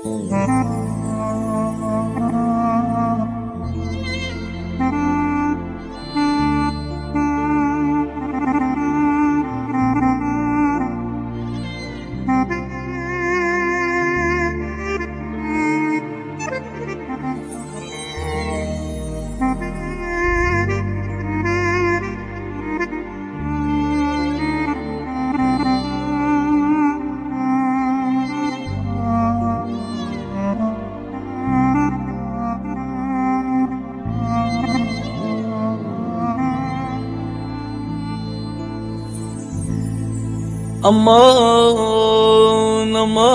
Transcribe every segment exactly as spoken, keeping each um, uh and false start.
أمان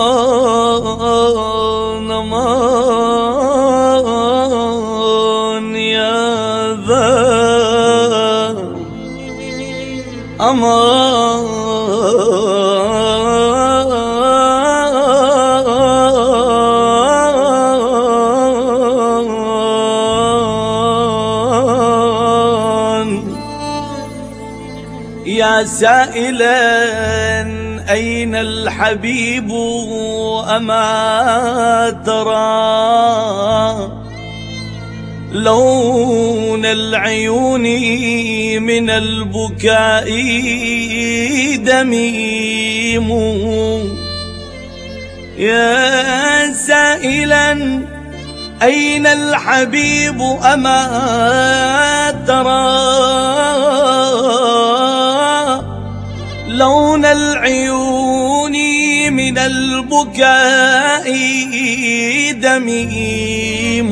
أمان أمان يا ذا أمان يا سائلا أين الحبيب أما ترى لون العيون من البكاء دميم يا سائلا أين الحبيب أما ترى لون العيون من البكاء دميم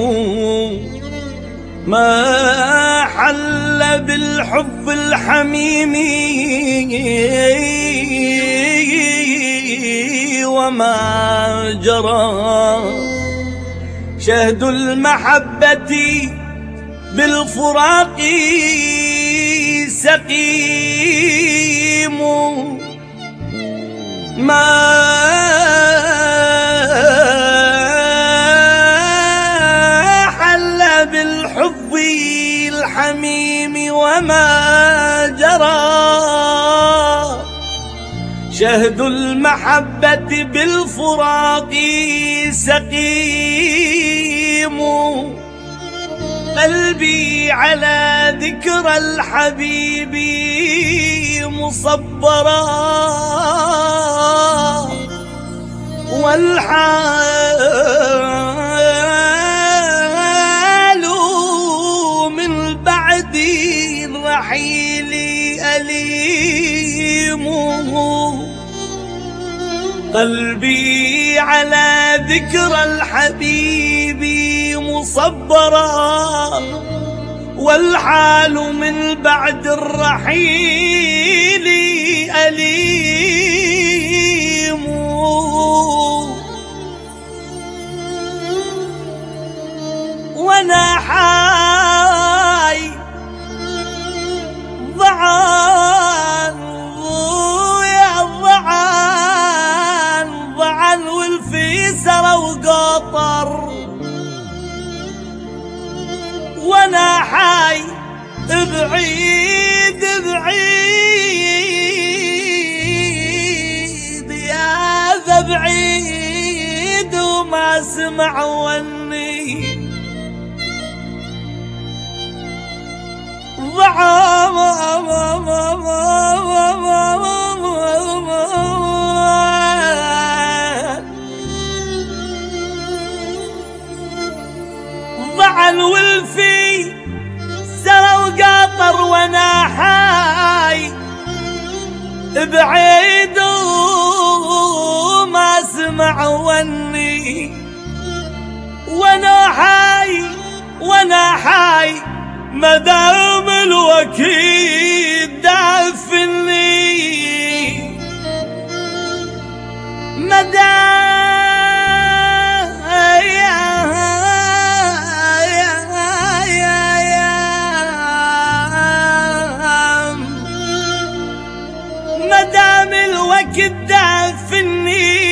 ما حل بالحب الحميم وما جرى شهد المحبة بالفراق سقيم ما حل بالحب الحميم وما جرى شهد المحبة بالفراق سقيم قلبي على ذكر الحبيب مصبرا والحال من بعد الرحيل أليم قلبي على ذكر الحبيب مصبرا والحال من بعد الرحيل أليم وانا حاي ضعان يا ضعان ضعان والفيسر وقطر وانا حي بعيد بعيد يا ذا بعيد وما سمع وني ضعام ضعن والفي سرى وقاطر وانا حاي بعيد وما سمع وني وانا حاي وانا حاي مدام الوكيد دافني مدام مدام الوقت دافني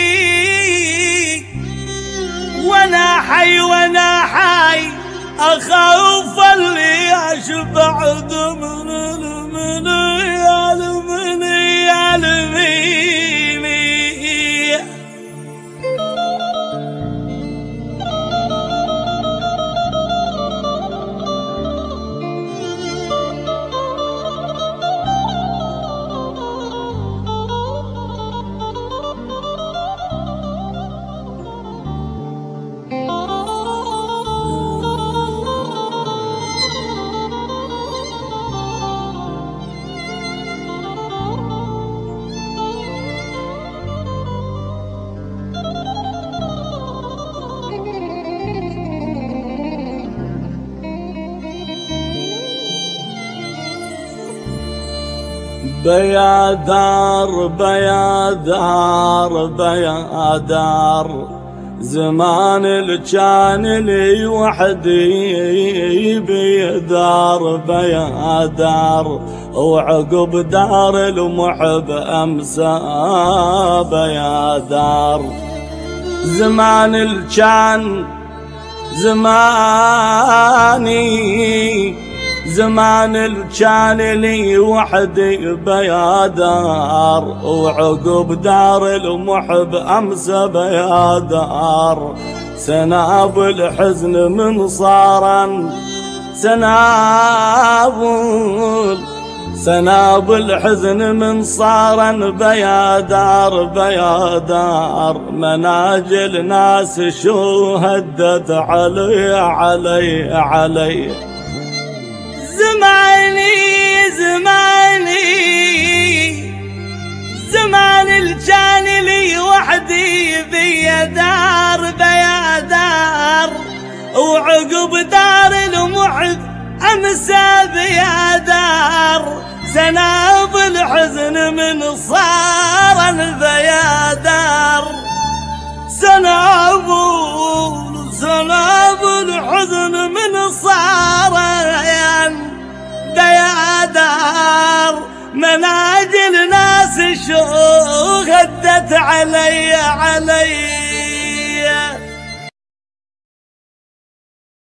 وانا حي وانا حي اخاف اللي اشبع من من يعلمني يعلميني بيا دار بيا دار بيا دار زمان اللي كان لي وحدي بيا دار بيا دار وعقب دار المحب أمسى بيا دار زمان اللي كان زماني زمان اللي كان لي وحدي بيا دار وعقب دار المحب أمسى بيا دار سناب الحزن من صارا سناب سناب الحزن من صارا بيا دار بيا دار مناجل ناس شو هدت علي علي علي زماني زماني زمان اللي كان لي وحدي بيا دار بيا دار وعقب دار المحب أمسى بيا دار سناب الحزن من صار بيا دار سناب سناب الحزن من صار بيا دار مناجل ناس شو غدت علي علي